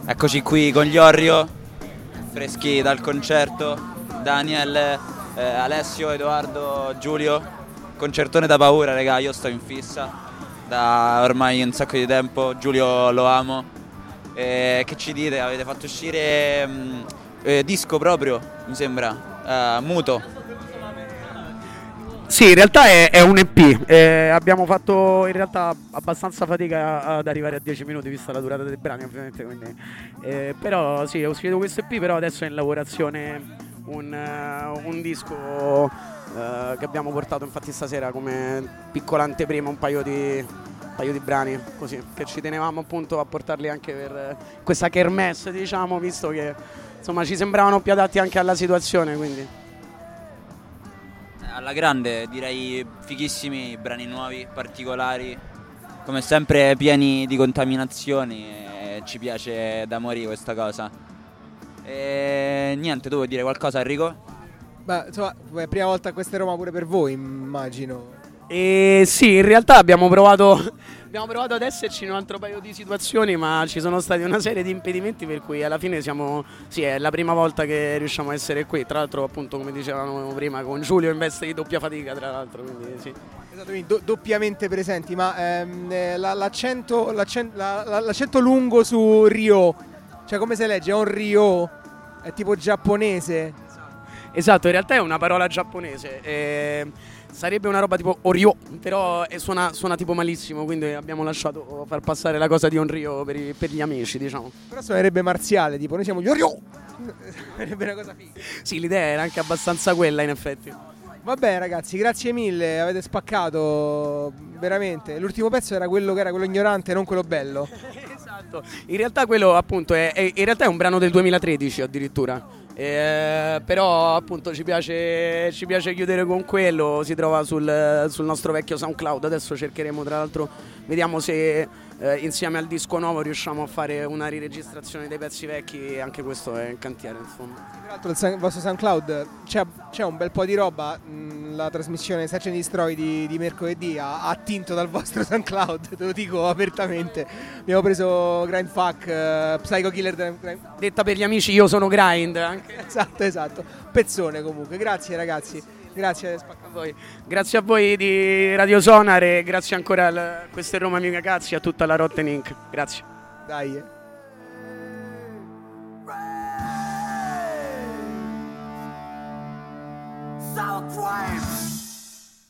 Eccoci qui con gli Orrio, freschi dal concerto. Daniel, Alessio, Edoardo, Giulio. Concertone da paura, raga, io sto in fissa da ormai un sacco di tempo. Giulio lo amo. Che ci dite? Avete fatto uscire disco proprio, mi sembra, muto. Sì, in realtà è un EP. Abbiamo fatto in realtà abbastanza fatica ad arrivare a 10 minuti, vista la durata dei brani, ovviamente. Quindi, però sì, è uscito questo EP, però adesso è in lavorazione un disco che abbiamo portato infatti stasera come piccola anteprima, un paio di brani, così, che ci tenevamo appunto a portarli anche per questa kermesse, diciamo, visto che insomma ci sembravano più adatti anche alla situazione, quindi. Alla grande, direi fighissimi, brani nuovi, particolari, come sempre pieni di contaminazioni e ci piace da morire questa cosa. E niente, tu vuoi dire qualcosa, Enrico? Beh, insomma, è prima volta a questa Roma pure per voi, immagino. E sì, in realtà abbiamo provato ad esserci in un altro paio di situazioni, ma ci sono stati una serie di impedimenti per cui alla fine sì, è la prima volta che riusciamo a essere qui, tra l'altro appunto come dicevamo prima con Giulio in veste di doppia fatica, tra l'altro, quindi sì. Esatto, quindi doppiamente presenti, ma l'accento lungo su Ryo, cioè come si legge? È un Ryo? È tipo giapponese? Esatto, in realtà è una parola giapponese. Sarebbe una roba tipo Oryo, però suona tipo malissimo, quindi abbiamo lasciato far passare la cosa di Onryo per gli amici, diciamo. Però suonerebbe marziale, tipo noi siamo gli Oryo! Sarebbe una cosa figa. Sì, l'idea era anche abbastanza quella, in effetti. Vabbè ragazzi, grazie mille, avete spaccato veramente. L'ultimo pezzo era quello che era quello ignorante, non quello bello. Esatto. In realtà quello appunto è un brano del 2013 addirittura. Però appunto ci piace chiudere con quello, si trova sul nostro vecchio SoundCloud. Adesso cercheremo, tra l'altro, vediamo se insieme al disco nuovo riusciamo a fare una riregistrazione dei pezzi vecchi. Anche questo è in cantiere, insomma. Tra l'altro il vostro SoundCloud c'è un bel po' di roba. La trasmissione Search and Destroy di mercoledì ha attinto dal vostro SoundCloud, te lo dico apertamente. Abbiamo preso Grindfuck, Psycho Killer. Detta per gli amici, io sono Grind anche. Esatto. Pezzone comunque. Grazie ragazzi. Grazie a voi. Grazie a voi di Radio Sonar e grazie ancora a queste Roma Mica Cazzi, a tutta la Rotten Inc. Grazie. Dai. Southwave.